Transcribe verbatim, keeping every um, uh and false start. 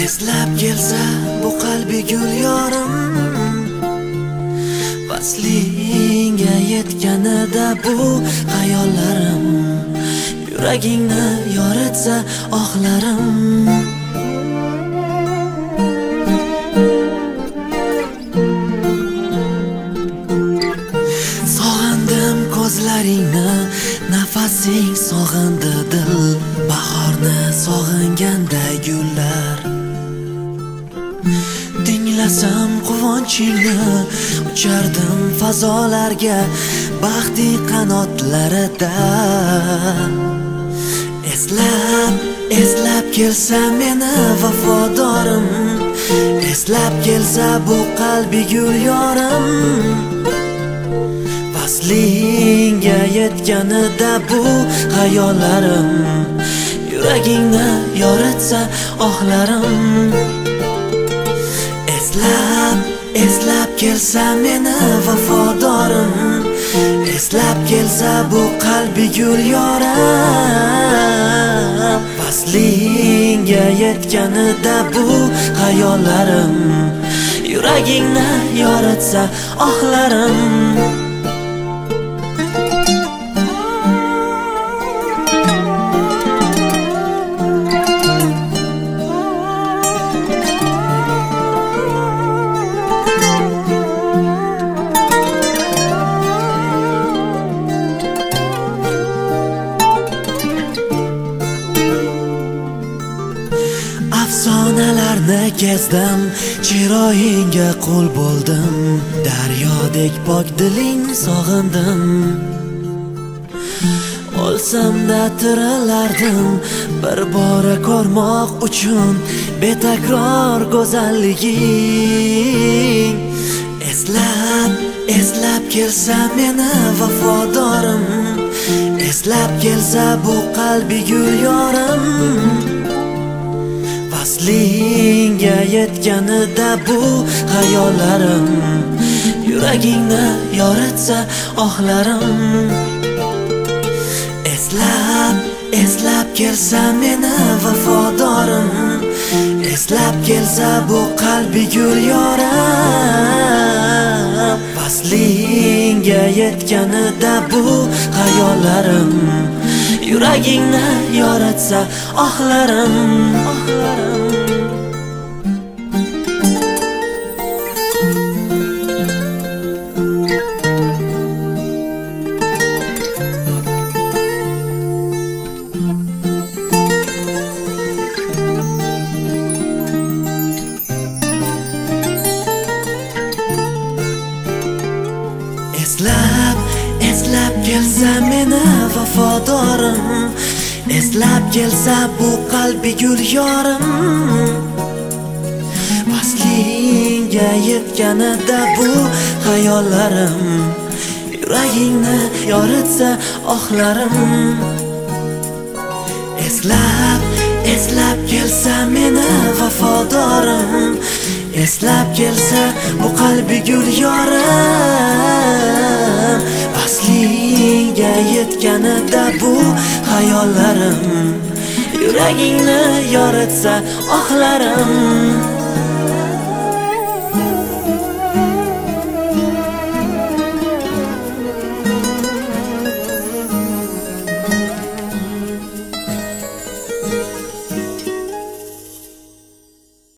Eslab kelsa bu qalbi gul yorim, vaslinga yetganida bu xayollarim, yuragingni yoritsa ohlarim. Sog'indim ko'zlaringni, nafasing sog'indi dil, bahorni sog'inganda gullar. Tinglasam quvonchingni, uchardim fazolarga baxting qanotlarida. Eslab, eslab kelsa meni vafodorim, eslab kelsa bu qalbi gul yorim, vaslinga yetganida bu xayollarim, yuragingni yoritsa ohlarim. Eslab, eslab kelsa meni vafodorim, eslab kelsa bu qalbi gul yorim, vaslinga yetganida bu xayollarim, yuragingni yoritsa ohlarim. Afsonalarni kezdim, chiroyingga qul bo'ldim, daryodek pok diling sog'indim. O'lsamda tirilardim, bir bora ko'rmoq uchun betakror go'zalliging. Eslab, eslab kelsa meni vafodorim, eslab kelsa bu qalbi gul yorim, vaslinga yetganida bu xayollarim, yuragingni yoritsa ohlarim. Eslab, eslab kelsa meni vafodorim, eslab kelsa bu qalbi gul yorim, vaslinga yetganida bu xayollarim, yuragingni yoritsa ohlarim, ohlarim. Eslab, eslab kelsa meni vafodorim, eslab kelsa bu qalbi gul yorim, vaslinga yetganida bu xayollarim, yuragingni yoritsa ohlarim. Eslab, eslab kelsa meni vafodorim, eslab kelsa bu qalbi gul yorim, vaslinga yetganida bu xayollarim, yuragingni yoritsa ohlarim.